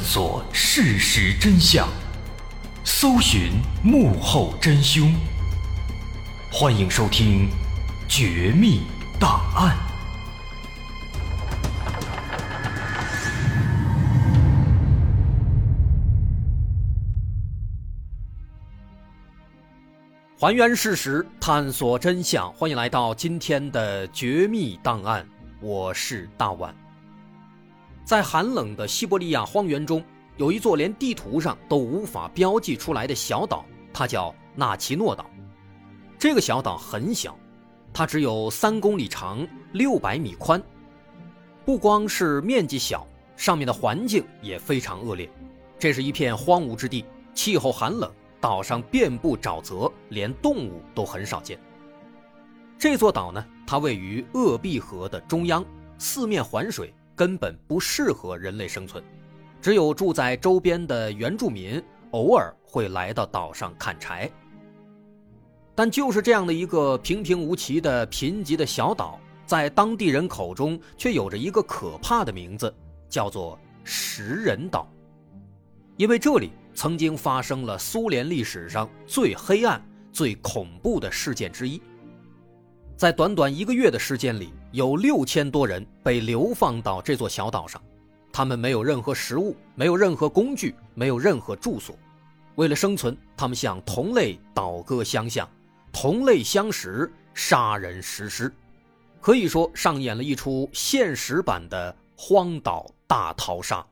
索事实真相，搜寻幕后真凶。欢迎收听《绝密档案》。 还原事实，探索真相，欢迎来到今天的《绝密档案》，我是大碗。在寒冷的西伯利亚荒原中，有一座连地图上都无法标记出来的小岛，它叫纳奇诺岛。这个小岛很小，它只有3公里长，600米宽。不光是面积小，上面的环境也非常恶劣。这是一片荒芜之地，气候寒冷，岛上遍布沼泽，连动物都很少见。这座岛呢，它位于鄂毕河的中央，四面环水，根本不适合人类生存，只有住在周边的原住民偶尔会来到岛上砍柴。但就是这样的一个平平无奇的贫瘠的小岛，在当地人口中却有着一个可怕的名字，叫做食人岛。因为这里曾经发生了苏联历史上最黑暗、最恐怖的事件之一。在短短1个月的时间里，有6000多人被流放到这座小岛上，他们没有任何食物，没有任何工具，没有任何住所。为了生存，他们向同类倒戈相向，同类相食，杀人实施，可以说上演了一出现实版的荒岛大逃杀。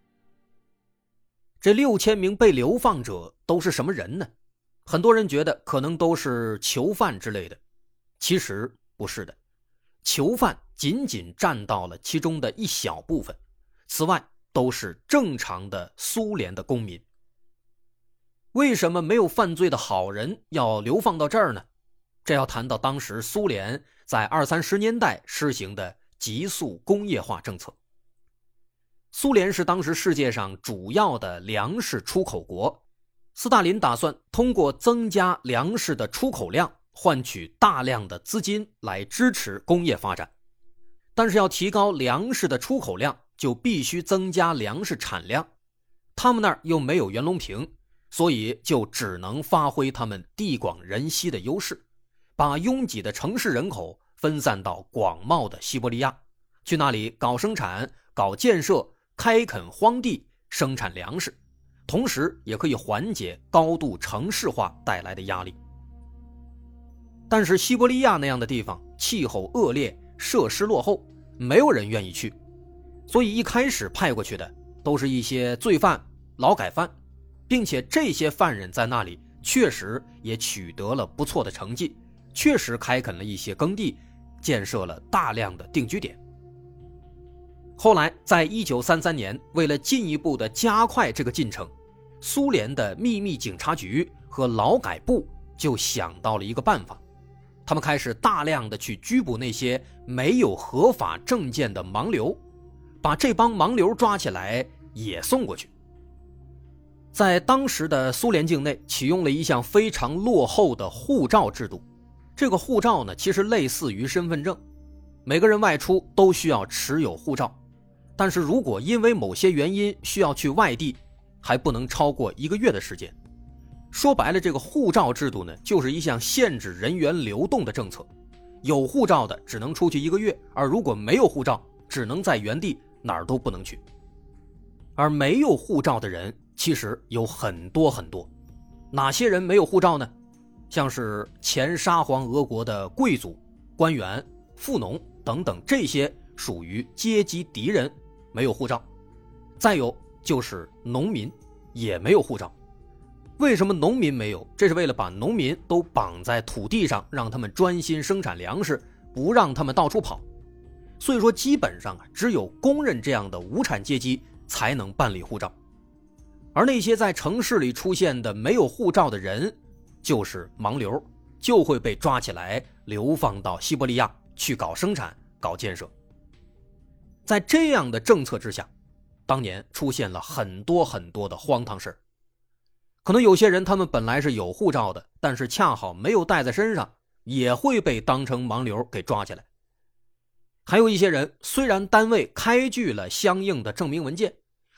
这6000名被流放者都是什么人呢？很多人觉得可能都是囚犯之类的，其实不是的，囚犯仅仅占到了其中的一小部分，此外都是正常的苏联的公民。为什么没有犯罪的好人要流放到这儿呢？这要谈到当时苏联在20-30年代施行的急速工业化政策。苏联是当时世界上主要的粮食出口国，斯大林打算通过增加粮食的出口量，换取大量的资金来支持工业发展。但是要提高粮食的出口量，就必须增加粮食产量。他们那儿又没有袁隆平，所以就只能发挥他们地广人稀的优势，把拥挤的城市人口分散到广袤的西伯利亚，去那里搞生产、搞建设，开垦荒地，生产粮食，同时也可以缓解高度城市化带来的压力。但是西伯利亚那样的地方，气候恶劣，设施落后，没有人愿意去，所以一开始派过去的都是一些罪犯、劳改犯，并且这些犯人在那里确实也取得了不错的成绩，确实开垦了一些耕地，建设了大量的定居点。后来在1933年，为了进一步的加快这个进程，苏联的秘密警察局和劳改部就想到了一个办法，他们开始大量的去拘捕那些没有合法证件的盲流，把这帮盲流抓起来也送过去。在当时的苏联境内启用了一项非常落后的护照制度，这个护照呢，其实类似于身份证，每个人外出都需要持有护照，但是如果因为某些原因需要去外地，还不能超过1个月的时间。说白了，这个护照制度呢，就是一项限制人员流动的政策，有护照的只能出去1个月，而如果没有护照，只能在原地，哪儿都不能去。而没有护照的人其实有很多很多，哪些人没有护照呢？像是前沙皇俄国的贵族、官员、富农等等，这些属于阶级敌人，没有护照。再有就是农民也没有护照。为什么农民没有？这是为了把农民都绑在土地上，让他们专心生产粮食，不让他们到处跑。所以说基本上只有工人这样的无产阶级才能办理护照，而那些在城市里出现的没有护照的人，就是盲流，就会被抓起来流放到西伯利亚去搞生产、搞建设。在这样的政策之下，当年出现了很多很多的荒唐事。可能有些人他们本来是有护照的，但是恰好没有带在身上，也会被当成盲流给抓起来。还有一些人虽然单位开具了相应的证明文件，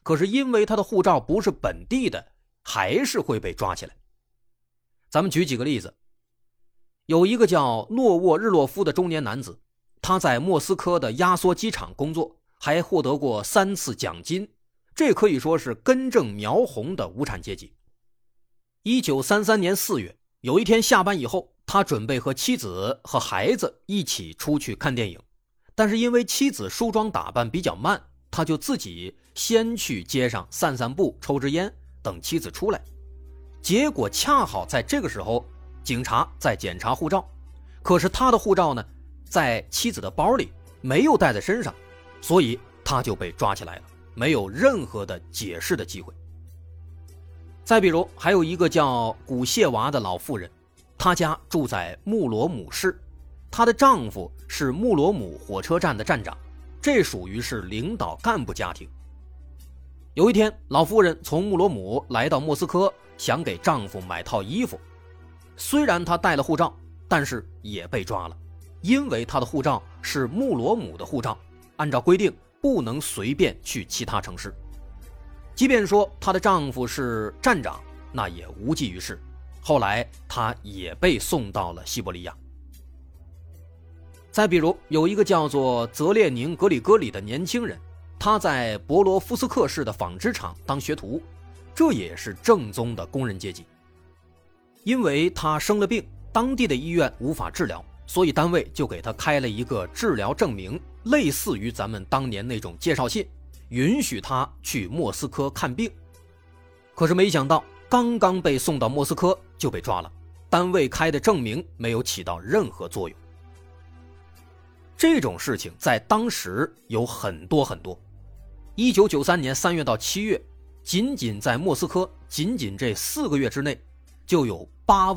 可是因为他的护照不是本地的，还是会被抓起来。咱们举几个例子。有一个叫诺沃日洛夫的中年男子，他在莫斯科的压缩机厂工作，还获得过3次奖金，这可以说是根正苗红的无产阶级。1933年4月，有一天下班以后，他准备和妻子和孩子一起出去看电影，但是因为妻子梳妆打扮比较慢，他就自己先去街上散散步，抽支烟，等妻子出来。结果恰好在这个时候，警察在检查护照，可是他的护照呢，在妻子的包里，没有带在身上，所以他就被抓起来了，没有任何的解释的机会。再比如，还有一个叫古谢娃的老妇人，她家住在穆罗姆市，她的丈夫是穆罗姆火车站的站长，这属于是领导干部家庭。有一天，老妇人从穆罗姆来到莫斯科，想给丈夫买套衣服。虽然她带了护照，但是也被抓了，因为她的护照是穆罗姆的护照，按照规定不能随便去其他城市。即便说她的丈夫是站长，那也无济于事。后来她也被送到了西伯利亚。再比如，有一个叫做泽列宁格里戈里的年轻人，他在博罗夫斯克市的纺织厂当学徒，这也是正宗的工人阶级。因为他生了病，当地的医院无法治疗，所以单位就给他开了一个治疗证明，类似于咱们当年那种介绍信，允许他去莫斯科看病。可是没想到刚刚被送到莫斯科就被抓了，单位开的证明没有起到任何作用。这种事情在当时有很多。1993年3月到7月，仅仅在莫斯科，仅仅这4个月之内，就有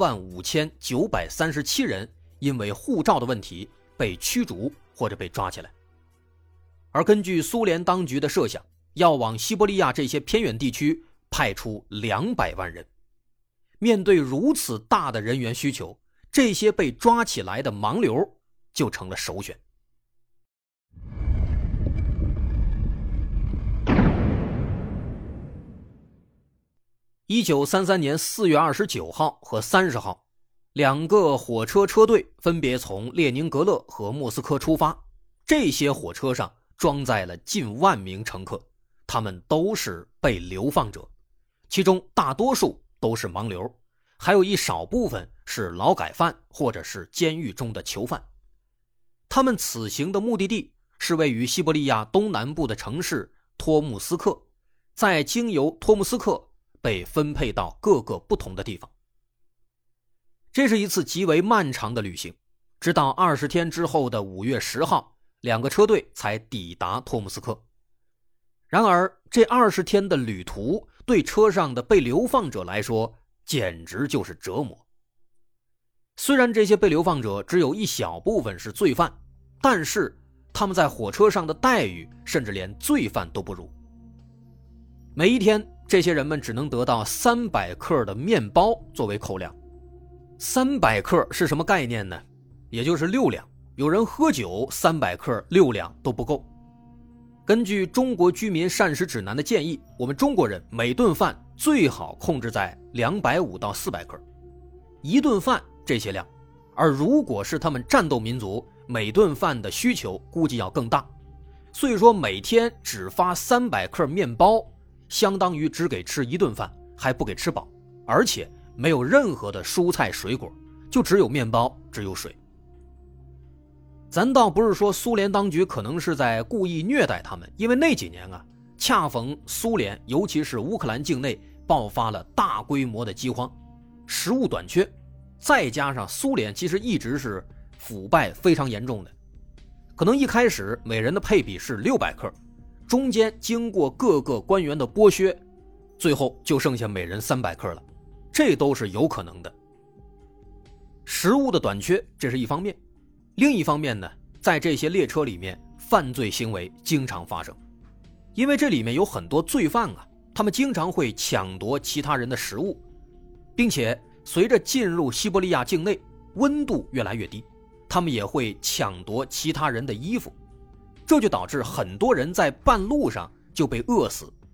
85937人因为护照的问题被驱逐或者被抓起来。而根据苏联当局的设想，要往西伯利亚这些偏远地区派出200万人。面对如此大的人员需求，这些被抓起来的盲流就成了首选。1933年4月29号和30号，2个火车车队分别从列宁格勒和莫斯科出发，这些火车上装载了近万名乘客，他们都是被流放者，其中大多数都是盲流，还有一少部分是劳改犯或者是监狱中的囚犯。他们此行的目的地是位于西伯利亚东南部的城市托木斯克，再经由托木斯克被分配到各个不同的地方。这是一次极为漫长的旅行，直到20天之后的5月10号，2个车队才抵达托木斯克。然而这20天的旅途对车上的被流放者来说简直就是折磨。虽然这些被流放者只有一小部分是罪犯，但是他们在火车上的待遇甚至连罪犯都不如。每一天这些人们只能得到300克的面包作为口粮。300克是什么概念呢？也就是6两，有人喝酒300克6两都不够。根据中国居民膳食指南的建议，我们中国人每顿饭最好控制在250到400克，一顿饭这些量。而如果是他们战斗民族，每顿饭的需求估计要更大，所以说每天只发300克面包，相当于只给吃一顿饭，还不给吃饱，而且没有任何的蔬菜水果，就只有面包，只有水。咱倒不是说苏联当局可能是在故意虐待他们，因为那几年啊，恰逢苏联尤其是乌克兰境内爆发了大规模的饥荒，食物短缺，再加上苏联其实一直是腐败非常严重的，可能一开始每人的配比是600克，中间经过各个官员的剥削，最后就剩下每人300克了，这都是有可能的。食物的短缺这是一方面，另一方面呢，在这些列车里面犯罪行为经常发生，因为这里面有很多罪犯啊，他们经常会抢夺其他人的食物，并且随着进入西伯利亚境内，温度越来越低，他们也会抢夺其他人的衣服，这就导致很多人在半路上就被饿死，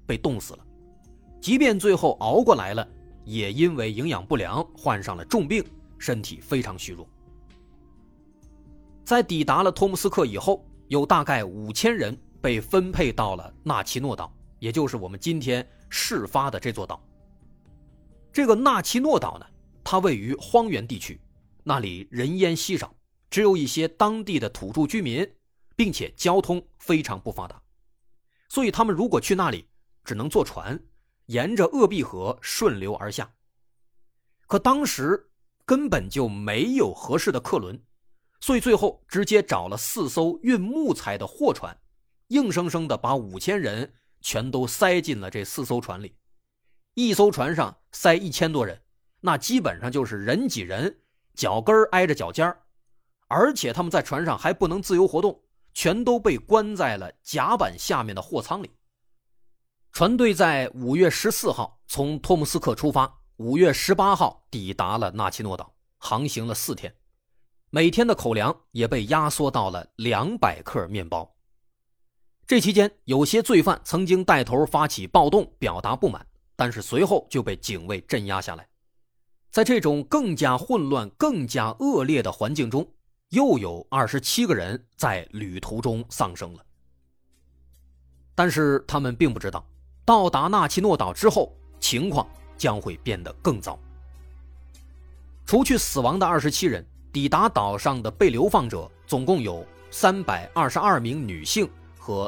被冻死了。即便最后熬过来了，也因为营养不良患上了重病，身体非常虚弱。在抵达了托木斯克以后，有大概5000人被分配到了纳奇诺岛，也就是我们今天事发的这座岛。这个纳奇诺岛呢，它位于荒原地区，那里人烟稀少，只有一些当地的土著居民，并且交通非常不发达，所以他们如果去那里，只能坐船，沿着鄂毕河顺流而下。可当时根本就没有合适的客轮，所以最后直接找了4艘运木材的货船，硬生生的把5000人全都塞进了这4艘船里。一艘船上塞1000多人，那基本上就是人挤人，脚跟挨着脚尖，而且他们在船上还不能自由活动，全都被关在了甲板下面的货舱里。船队在5月14号从托木斯克出发，5月18号抵达了纳奇诺岛，航行了4天，每天的口粮也被压缩到了200克面包。这期间，有些罪犯曾经带头发起暴动，表达不满，但是随后就被警卫镇压下来。在这种更加混乱、更加恶劣的环境中，又有27个人在旅途中丧生了。但是他们并不知道，到达纳奇诺岛之后，情况将会变得更糟。除去死亡的27人，抵达岛上的被流放者总共有322名女性和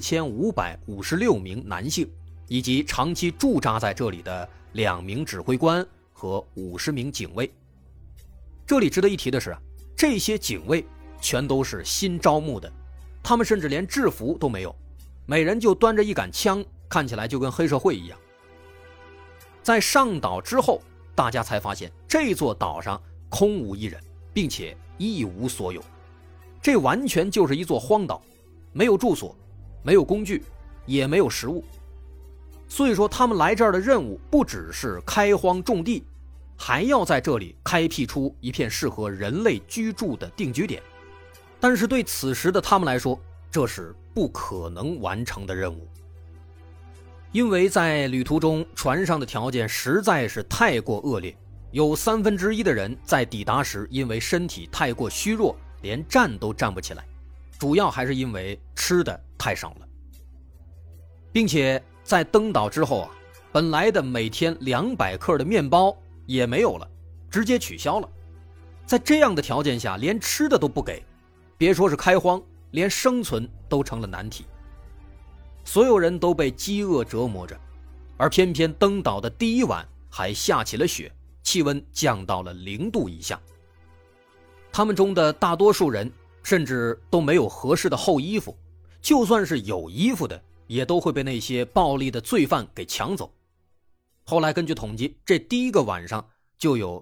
4556名男性，以及长期驻扎在这里的2名指挥官和50名警卫。这里值得一提的是，这些警卫全都是新招募的，他们甚至连制服都没有，每人就端着一杆枪，看起来就跟黑社会一样。在上岛之后，大家才发现这座岛上空无一人，并且一无所有，这完全就是一座荒岛，没有住所，没有工具，也没有食物。所以说他们来这儿的任务不只是开荒种地，还要在这里开辟出一片适合人类居住的定居点。但是对此时的他们来说，这是不可能完成的任务。因为在旅途中，船上的条件实在是太过恶劣，有1/3的人在抵达时因为身体太过虚弱，连站都站不起来，主要还是因为吃的太少了。并且在登岛之后本来的每天200克的面包也没有了，直接取消了。在这样的条件下，连吃的都不给，别说是开荒，连生存都成了难题。所有人都被饥饿折磨着，而偏偏登岛的第一晚还下起了雪，气温降到了0度以下。他们中的大多数人甚至都没有合适的厚衣服，就算是有衣服的，也都会被那些暴力的罪犯给抢走。后来根据统计，这第一个晚上就有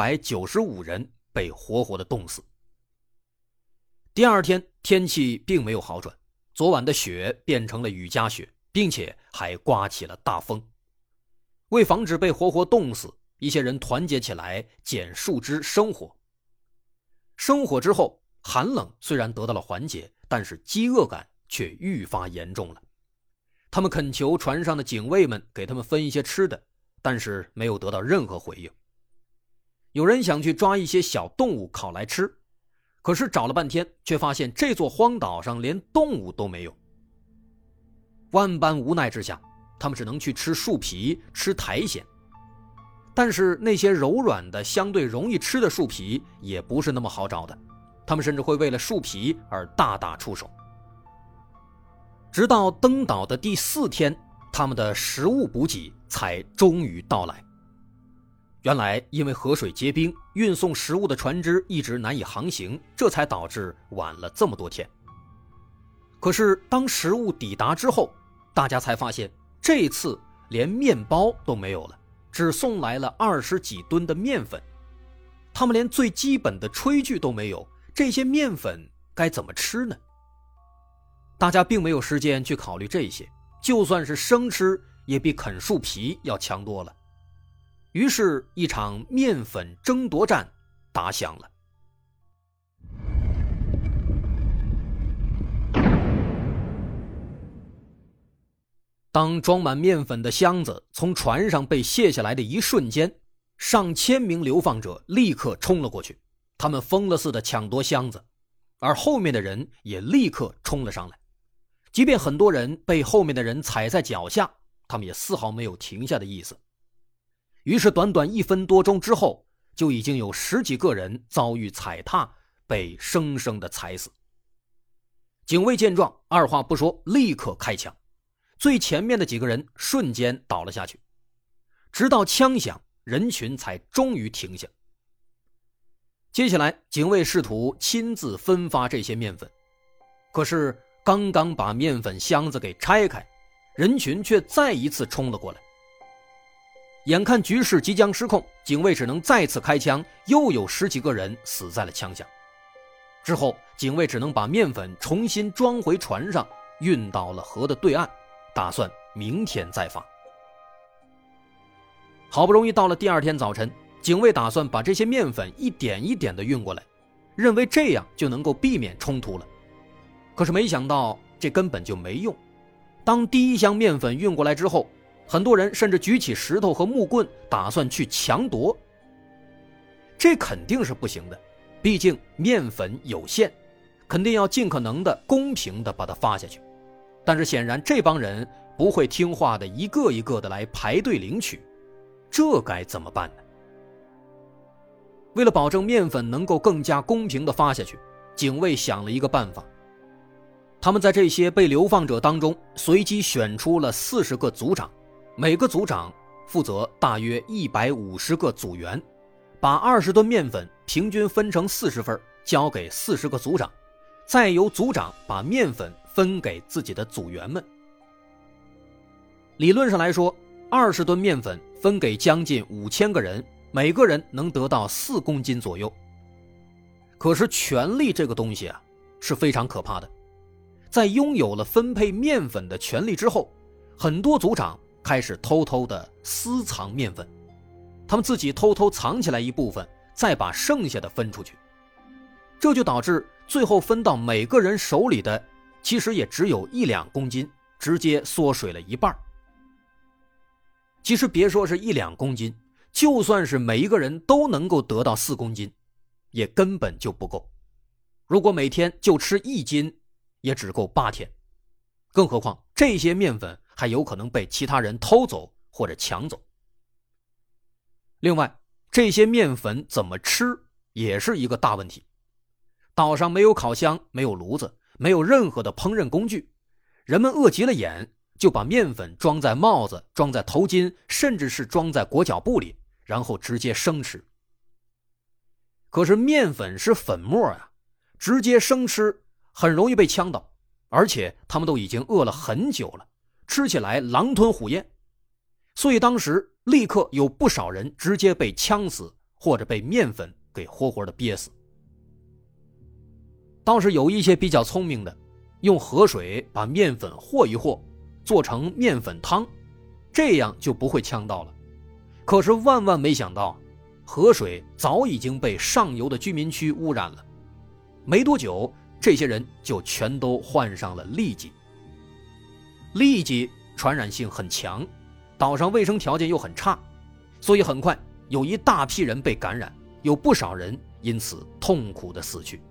295人被活活的冻死。第二天天气并没有好转，昨晚的雪变成了雨夹雪，并且还刮起了大风。为防止被活活冻死，一些人团结起来捡树枝生火。生火之后，寒冷虽然得到了缓解，但是饥饿感却愈发严重了。他们恳求船上的警卫们给他们分一些吃的，但是没有得到任何回应。有人想去抓一些小动物烤来吃，可是找了半天，却发现这座荒岛上连动物都没有。万般无奈之下，他们只能去吃树皮，吃苔藓。但是那些柔软的、相对容易吃的树皮也不是那么好找的，他们甚至会为了树皮而大打出手。直到登岛的第4天，他们的食物补给才终于到来。原来因为河水结冰，运送食物的船只一直难以航行，这才导致晚了这么多天。可是当食物抵达之后，大家才发现这次连面包都没有了，只送来了20几吨的面粉。他们连最基本的炊具都没有，这些面粉该怎么吃呢？大家并没有时间去考虑这些，就算是生吃也比啃树皮要强多了。于是一场面粉争夺战打响了。 当装满面粉的箱子从船上被卸下来的一瞬间，上千名流放者立刻冲了过去，他们疯了似的抢夺箱子，而后面的人也立刻冲了上来。即便很多人被后面的人踩在脚下，他们也丝毫没有停下的意思。于是短短1分多钟之后，就已经有10几个人遭遇踩踏，被生生的踩死。警卫见状，二话不说，立刻开枪。最前面的几个人瞬间倒了下去，直到枪响，人群才终于停下。接下来，警卫试图亲自分发这些面粉，可是刚刚把面粉箱子给拆开，人群却再一次冲了过来。眼看局势即将失控，警卫只能再次开枪，又有10几个人死在了枪下。之后，警卫只能把面粉重新装回船上，运到了河的对岸，打算明天再发。好不容易到了第2天早晨，警卫打算把这些面粉一点一点地运过来，认为这样就能够避免冲突了。可是没想到这根本就没用。当第1箱面粉运过来之后，很多人甚至举起石头和木棍打算去强夺。这肯定是不行的，毕竟面粉有限，肯定要尽可能的公平的把它发下去。但是显然这帮人不会听话的，一个一个的来排队领取，这该怎么办呢？为了保证面粉能够更加公平的发下去，警卫想了一个办法。他们在这些被流放者当中随机选出了40个组长，每个组长负责大约150个组员，把20吨面粉平均分成40份，交给40个组长，再由组长把面粉分给自己的组员们。理论上来说，20吨面粉分给将近5000个人，每个人能得到4公斤左右。可是权力这个东西啊，是非常可怕的。在拥有了分配面粉的权利之后，很多组长开始偷偷的私藏面粉，他们自己偷偷藏起来一部分，再把剩下的分出去。这就导致最后分到每个人手里的其实也只有1-2公斤，直接缩水了一半。其实别说是1-2公斤，就算是每一个人都能够得到4公斤，也根本就不够。如果每天就吃1斤，也只够8天。更何况这些面粉还有可能被其他人偷走或者抢走。另外，这些面粉怎么吃也是一个大问题。岛上没有烤箱，没有炉子，没有任何的烹饪工具，人们饿急了眼，就把面粉装在帽子，装在头巾，甚至是装在裹脚布里，然后直接生吃。可是面粉是粉末啊，直接生吃很容易被呛到，而且他们都已经饿了很久了，吃起来狼吞虎咽。所以当时立刻有不少人直接被呛死，或者被面粉给活活的憋死。倒是有一些比较聪明的，用河水把面粉和一和，做成面粉汤，这样就不会呛到了。可是万万没想到，河水早已经被上游的居民区污染了，没多久这些人就全都患上了痢疾。痢疾传染性很强，岛上卫生条件又很差，所以很快有一大批人被感染，有不少人因此痛苦的死去。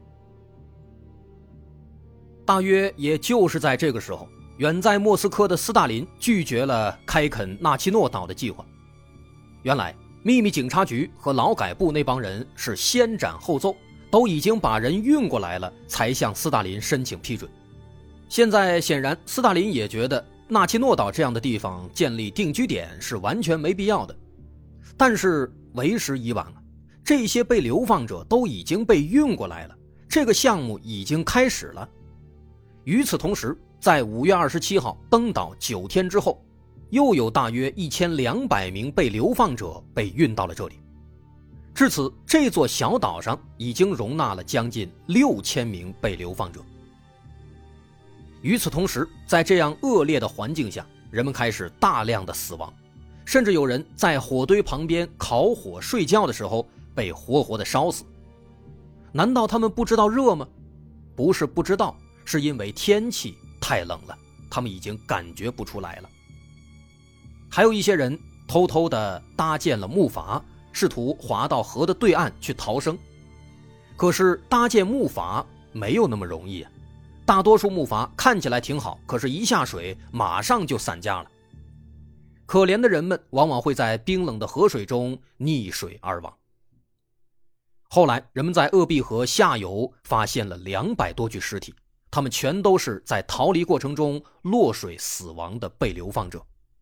大约也就是在这个时候，远在莫斯科的斯大林拒绝了开垦纳奇诺岛的计划。原来秘密警察局和劳改部那帮人是先斩后奏，都已经把人运过来了，才向斯大林申请批准。现在显然斯大林也觉得纳奇诺岛这样的地方建立定居点是完全没必要的，但是为时已晚了，这些被流放者都已经被运过来了，这个项目已经开始了。与此同时，在5月27号登岛9天之后，又有大约1200名被流放者被运到了这里。至此，这座小岛上已经容纳了将近6000名被流放者。与此同时，在这样恶劣的环境下，人们开始大量的死亡，甚至有人在火堆旁边烤火睡觉的时候被活活的烧死。难道他们不知道热吗？不是不知道，是因为天气太冷了，他们已经感觉不出来了。 还有一些人偷偷地搭建了木筏，试图划到河的对岸去逃生。可是搭建木筏没有那么容易啊，大多数木筏看起来挺好，可是一下水马上就散架了。可怜的人们往往会在冰冷的河水中溺水而亡。后来人们在鄂毕河下游发现了200多具尸体，他们全都是在逃离过程中落水死亡的被流放者。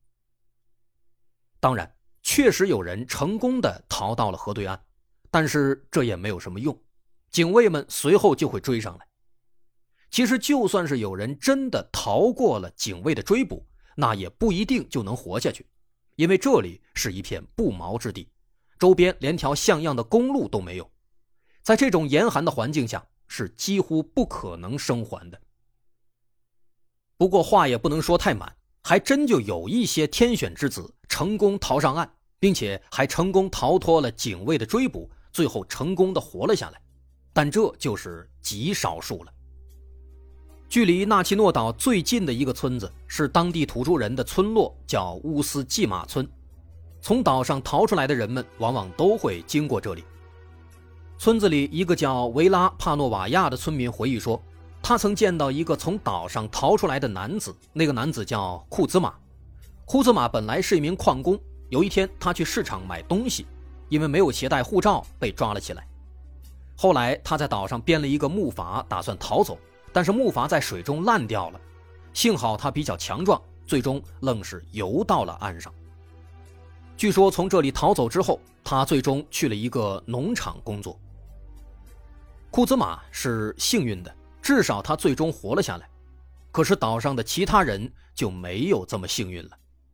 当然，确实有人成功地逃到了河对岸，但是这也没有什么用，警卫们随后就会追上来。其实就算是有人真的逃过了警卫的追捕，那也不一定就能活下去，因为这里是一片不毛之地，周边连条像样的公路都没有，在这种严寒的环境下是几乎不可能生还的。不过话也不能说太满，还真就有一些天选之子成功逃上岸，并且还成功逃脱了警卫的追捕，最后成功的活了下来，但这就是极少数了。距离纳奇诺岛最近的一个村子是当地土著人的村落，叫乌斯季马村。从岛上逃出来的人们往往都会经过这里。村子里一个叫维拉帕诺瓦亚的村民回忆说，他曾见到一个从岛上逃出来的男子，那个男子叫库兹马。库兹马本来是一名矿工，有一天他去市场买东西，因为没有携带护照被抓了起来。后来他在岛上编了一个木筏，打算逃走，但是木筏在水中烂掉了，幸好他比较强壮，最终愣是游到了岸上。据说从这里逃走之后，他最终去了一个农场工作。库兹马是幸运的，至少他最终活了下来，可是岛上的其他人就没有这么幸运了。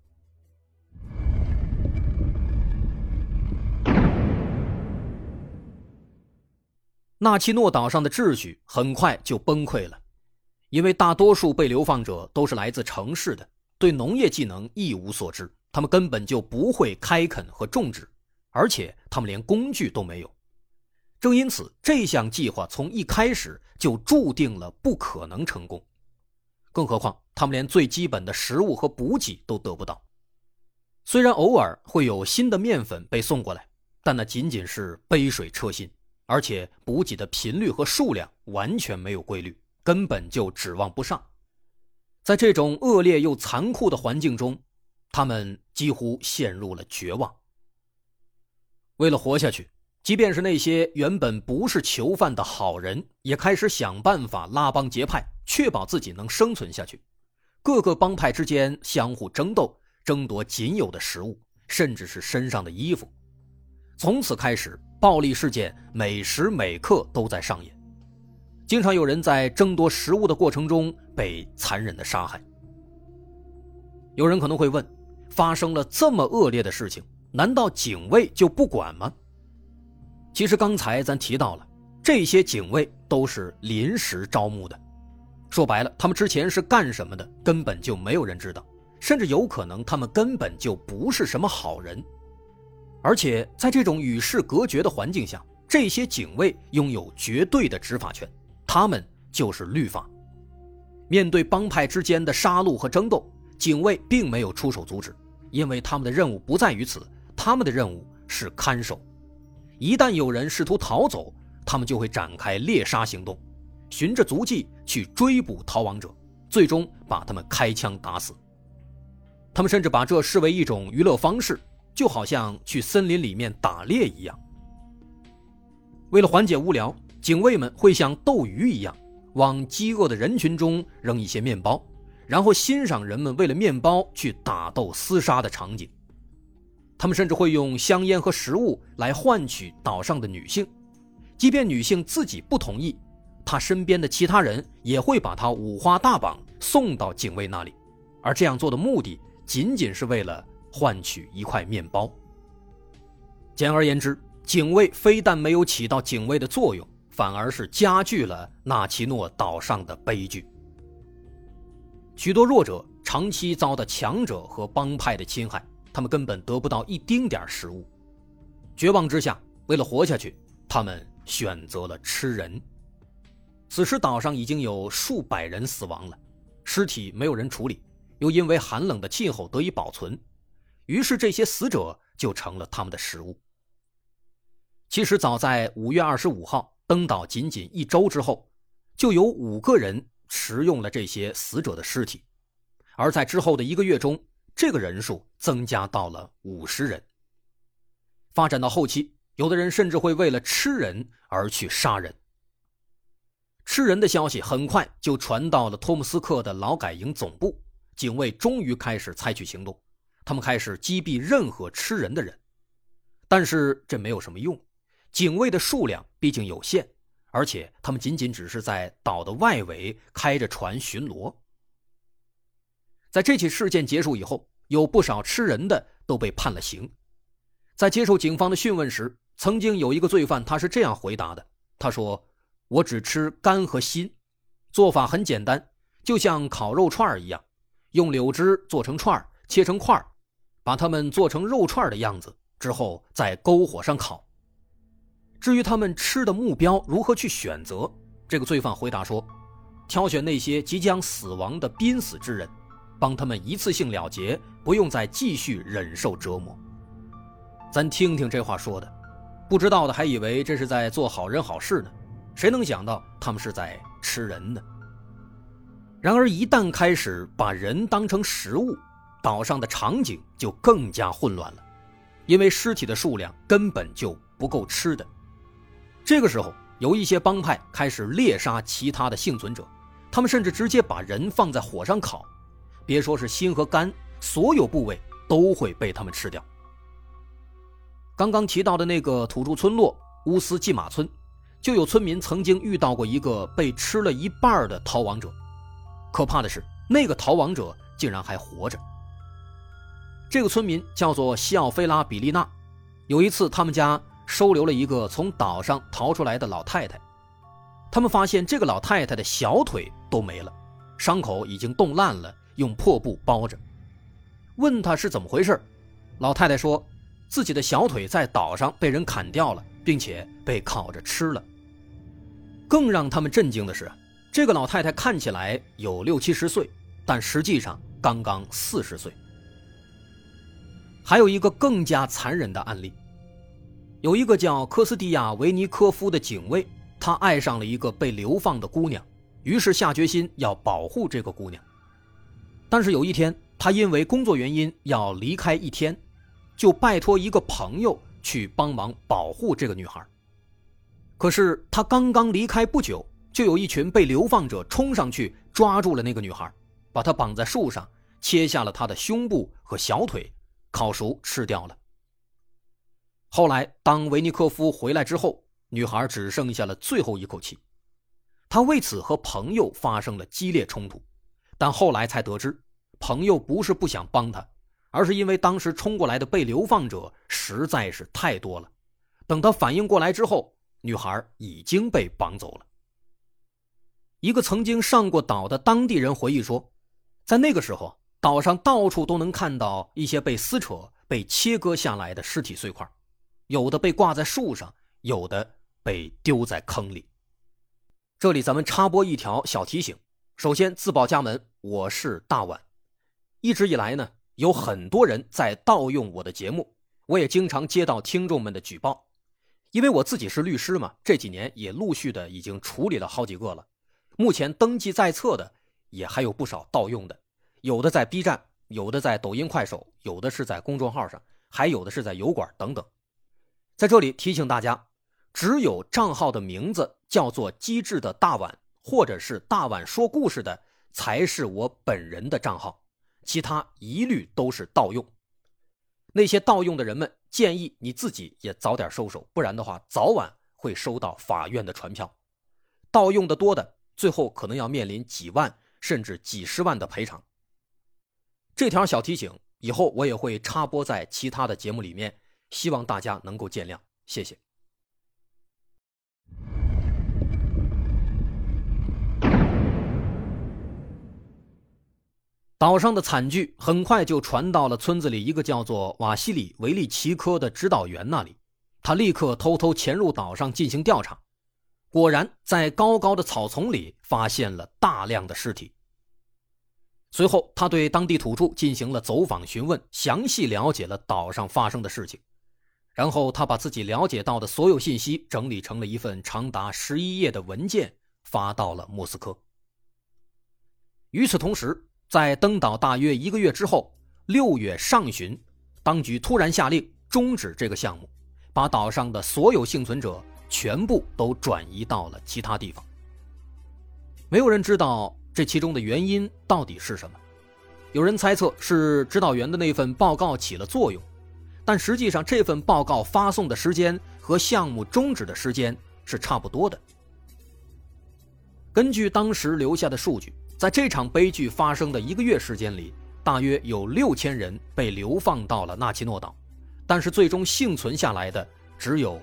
纳奇诺岛上的秩序很快就崩溃了，因为大多数被流放者都是来自城市的，对农业技能一无所知，他们根本就不会开垦和种植，而且他们连工具都没有。正因此，这项计划从一开始就注定了不可能成功。更何况，他们连最基本的食物和补给都得不到。虽然偶尔会有新的面粉被送过来，但那仅仅是杯水车薪，而且补给的频率和数量完全没有规律，根本就指望不上。在这种恶劣又残酷的环境中，他们几乎陷入了绝望。为了活下去，即便是那些原本不是囚犯的好人，也开始想办法拉帮结派，确保自己能生存下去。各个帮派之间相互争斗，争夺仅有的食物，甚至是身上的衣服。从此开始，暴力事件每时每刻都在上演，经常有人在争夺食物的过程中被残忍的杀害。有人可能会问，发生了这么恶劣的事情，难道警卫就不管吗？其实刚才咱提到了，这些警卫都是临时招募的，说白了，他们之前是干什么的，根本就没有人知道，甚至有可能他们根本就不是什么好人。而且在这种与世隔绝的环境下，这些警卫拥有绝对的执法权，他们就是律法。面对帮派之间的杀戮和争斗，警卫并没有出手阻止，因为他们的任务不在于此，他们的任务是看守。一旦有人试图逃走，他们就会展开猎杀行动，循着足迹去追捕逃亡者，最终把他们开枪打死。他们甚至把这视为一种娱乐方式，就好像去森林里面打猎一样。为了缓解无聊，警卫们会像斗鱼一样，往饥饿的人群中扔一些面包，然后欣赏人们为了面包去打斗厮杀的场景。他们甚至会用香烟和食物来换取岛上的女性，即便女性自己不同意，她身边的其他人也会把她五花大绑送到警卫那里，而这样做的目的仅仅是为了换取一块面包。简而言之，警卫非但没有起到警卫的作用，反而是加剧了纳奇诺岛上的悲剧。许多弱者长期遭到强者和帮派的侵害，他们根本得不到一丁点食物。绝望之下，为了活下去，他们选择了吃人。此时岛上已经有数百人死亡了，尸体没有人处理，又因为寒冷的气候得以保存。 于是这些死者就成了他们的食物。其实早在5月25号登岛仅仅1周之后，就有5个人食用了这些死者的尸体，而在之后的1个月中，这个人数增加到了50人。发展到后期，有的人甚至会为了吃人而去杀人。吃人的消息很快就传到了托木斯克的劳改营总部，警卫终于开始采取行动，他们开始击毙任何吃人的人。但是这没有什么用，警卫的数量毕竟有限，而且他们仅仅只是在岛的外围开着船巡逻。在这起事件结束以后，有不少吃人的都被判了刑。在接受警方的讯问时，曾经有一个罪犯他是这样回答的，他说：我只吃肝和心，做法很简单，就像烤肉串一样，用柳枝做成串，切成块，把它们做成肉串的样子，之后在篝火上烤。至于他们吃的目标如何去选择，这个罪犯回答说：挑选那些即将死亡的濒死之人，帮他们一次性了结，不用再继续忍受折磨。咱听听这话说的，不知道的还以为这是在做好人好事呢，谁能想到他们是在吃人呢？然而一旦开始把人当成食物，岛上的场景就更加混乱了，因为尸体的数量根本就不够吃的。这个时候，有一些帮派开始猎杀其他的幸存者，他们甚至直接把人放在火上烤，别说是心和肝，所有部位都会被他们吃掉。刚刚提到的那个土著村落乌斯季马村，就有村民曾经遇到过一个被吃了一半的逃亡者，可怕的是那个逃亡者竟然还活着。这个村民叫做西奥菲拉比利娜，有一次他们家收留了一个从岛上逃出来的老太太，他们发现这个老太太的小腿都没了，伤口已经冻烂了，用破布包着。问她是怎么回事，老太太说自己的小腿在岛上被人砍掉了，并且被烤着吃了。更让他们震惊的是，这个老太太看起来有60、70岁，但实际上刚刚40岁。还有一个更加残忍的案例，有一个叫科斯蒂亚维尼科夫的警卫，他爱上了一个被流放的姑娘，于是下决心要保护这个姑娘。但是有一天，他因为工作原因要离开1天，就拜托一个朋友去帮忙保护这个女孩。可是他刚刚离开不久，就有一群被流放者冲上去抓住了那个女孩，把她绑在树上，切下了她的胸部和小腿，烤熟吃掉了。后来当维尼科夫回来之后，女孩只剩下了最后一口气，她为此和朋友发生了激烈冲突，但后来才得知，朋友不是不想帮她，而是因为当时冲过来的被流放者实在是太多了，等他反应过来之后，女孩已经被绑走了。一个曾经上过岛的当地人回忆说，在那个时候，岛上到处都能看到一些被撕扯、被切割下来的尸体碎块，有的被挂在树上，有的被丢在坑里。这里咱们插播一条小提醒，首先自报家门，我是大碗。一直以来呢，有很多人在盗用我的节目，我也经常接到听众们的举报。因为我自己是律师嘛，这几年也陆续的已经处理了好几个了，目前登记在册的也还有不少盗用的，有的在 B 站，有的在抖音快手，有的是在公众号上，还有的是在油管等等。在这里提醒大家，只有账号的名字叫做机智的大碗，或者是大碗说故事的，才是我本人的账号，其他一律都是盗用。那些盗用的人们，建议你自己也早点收手，不然的话早晚会收到法院的传票。盗用的多的，最后可能要面临几万甚至几十万的赔偿。这条小提醒以后我也会插播在其他的节目里面，希望大家能够见谅，谢谢。岛上的惨剧很快就传到了村子里一个叫做瓦西里·维利奇科的指导员那里，他立刻偷偷潜入岛上进行调查，果然在高高的草丛里发现了大量的尸体。 随后他对当地土著进行了走访询问，详细了解了岛上发生的事情。然后他把自己了解到的所有信息整理成了一份长达11页的文件，发到了莫斯科。与此同时，在登岛大约1个月之后，6月上旬，当局突然下令终止这个项目，把岛上的所有幸存者全部都转移到了其他地方。没有人知道这其中的原因到底是什么。有人猜测是指导员的那份报告起了作用，但实际上这份报告发送的时间和项目终止的时间是差不多的。根据当时留下的数据，在这场悲剧发生的1个月时间里，大约有6000人被流放到了纳奇诺岛，但是最终幸存下来的只有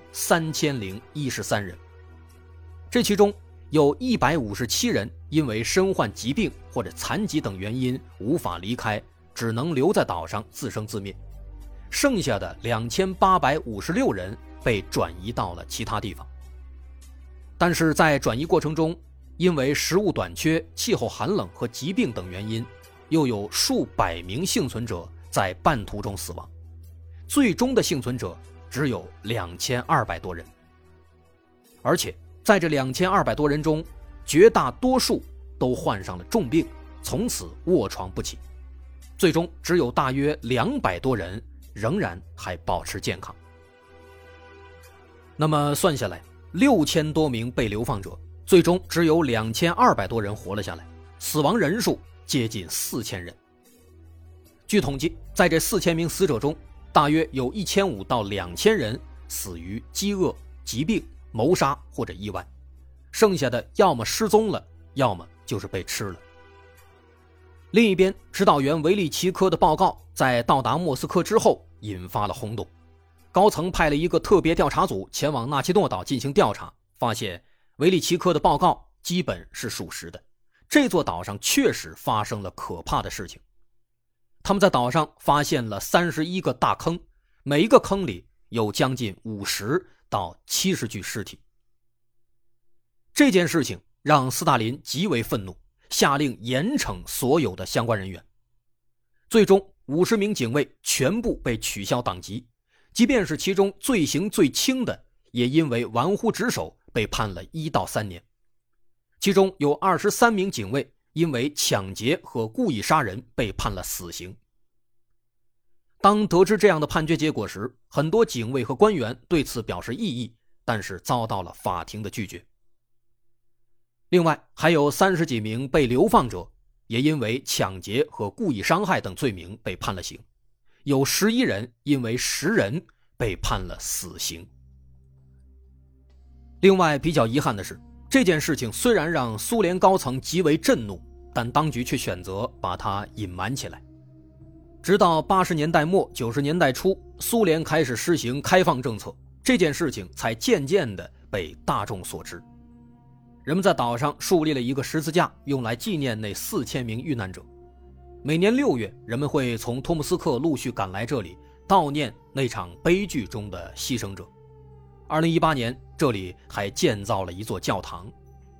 3013人。这其中有157人因为身患疾病或者残疾等原因无法离开，只能留在岛上自生自灭。剩下的2856人被转移到了其他地方。但是在转移过程中，因为食物短缺、气候寒冷和疾病等原因，又有数百名幸存者在半途中死亡，最终的幸存者只有2200多人。而且在这2200多人中，绝大多数都患上了重病，从此卧床不起，最终只有大约200多人仍然还保持健康。那么算下来，6000多名被流放者，最终只有2200多人活了下来，死亡人数接近4000人。据统计，在这4000名死者中，大约有1500到2000人死于饥饿、疾病、谋杀或者意外，剩下的要么失踪了，要么就是被吃了。另一边，指导员维利奇科的报告在到达莫斯科之后引发了轰动，高层派了一个特别调查组前往纳奇诺岛进行调查，发现维利奇科的报告基本是属实的，这座岛上确实发生了可怕的事情。他们在岛上发现了31个大坑，每一个坑里有将近50到70具尸体。这件事情让斯大林极为愤怒，下令严惩所有的相关人员。最终50名警卫全部被取消党籍，即便是其中罪行最轻的，也因为玩忽职守被判了1到3年。其中有23名警卫因为抢劫和故意杀人被判了死刑。当得知这样的判决结果时，很多警卫和官员对此表示异议，但是遭到了法庭的拒绝。另外还有30几名被流放者也因为抢劫和故意伤害等罪名被判了刑，有11人因为食人被判了死刑。另外比较遗憾的是，这件事情虽然让苏联高层极为震怒，但当局却选择把它隐瞒起来。直到80年代末90年代初，苏联开始实行开放政策，这件事情才渐渐地被大众所知。人们在岛上树立了一个十字架，用来纪念那4000名遇难者。每年6月，人们会从托木斯克陆续赶来这里，悼念那场悲剧中的牺牲者。2018年，这里还建造了一座教堂。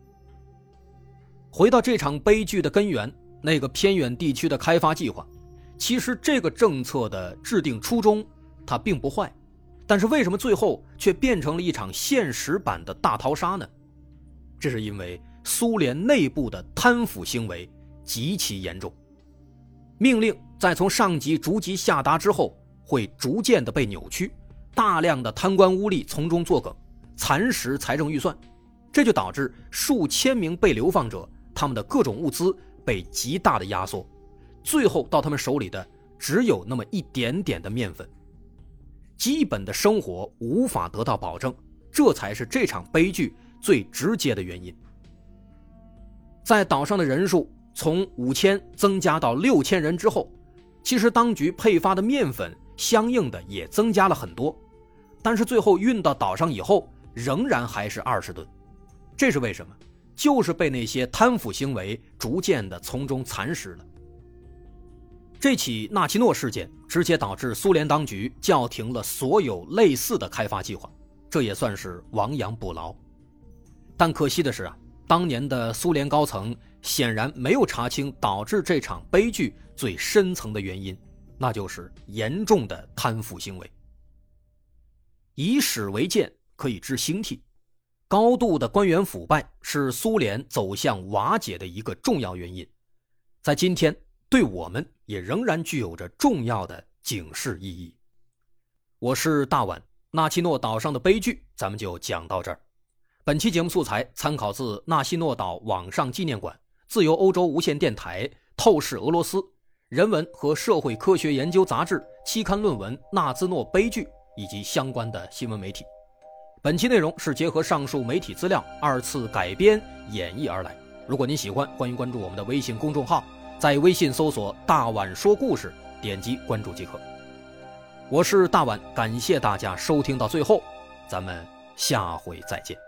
回到这场悲剧的根源，那个偏远地区的开发计划，其实这个政策的制定初衷它并不坏，但是为什么最后却变成了一场现实版的大逃杀呢？这是因为苏联内部的贪腐行为极其严重，命令在从上级逐级下达之后会逐渐的被扭曲，大量的贪官污吏从中作梗，蚕食财政预算，这就导致数千名被流放者他们的各种物资被极大的压缩，最后到他们手里的只有那么一点点的面粉，基本的生活无法得到保证，这才是这场悲剧最直接的原因。在岛上的人数从5000增加到6000人之后，其实当局配发的面粉相应的也增加了很多，但是最后运到岛上以后仍然还是20吨。这是为什么？就是被那些贪腐行为逐渐的从中蚕食了。这起纳奇诺事件直接导致苏联当局叫停了所有类似的开发计划，这也算是亡羊补牢。但可惜的是当年的苏联高层显然没有查清导致这场悲剧最深层的原因，那就是严重的贪腐行为。以史为鉴，可以知兴替。高度的官员腐败是苏联走向瓦解的一个重要原因，在今天对我们也仍然具有着重要的警示意义。我是大碗，纳奇诺岛上的悲剧咱们就讲到这儿。本期节目素材参考自纳西诺岛网上纪念馆、自由欧洲无线电台、透视俄罗斯、人文和社会科学研究杂志期刊论文《纳兹诺悲剧》以及相关的新闻媒体。本期内容是结合上述媒体资料二次改编演绎而来。如果您喜欢，欢迎关注我们的微信公众号，在微信搜索大碗说故事，点击关注即可。我是大碗，感谢大家收听到最后，咱们下回再见。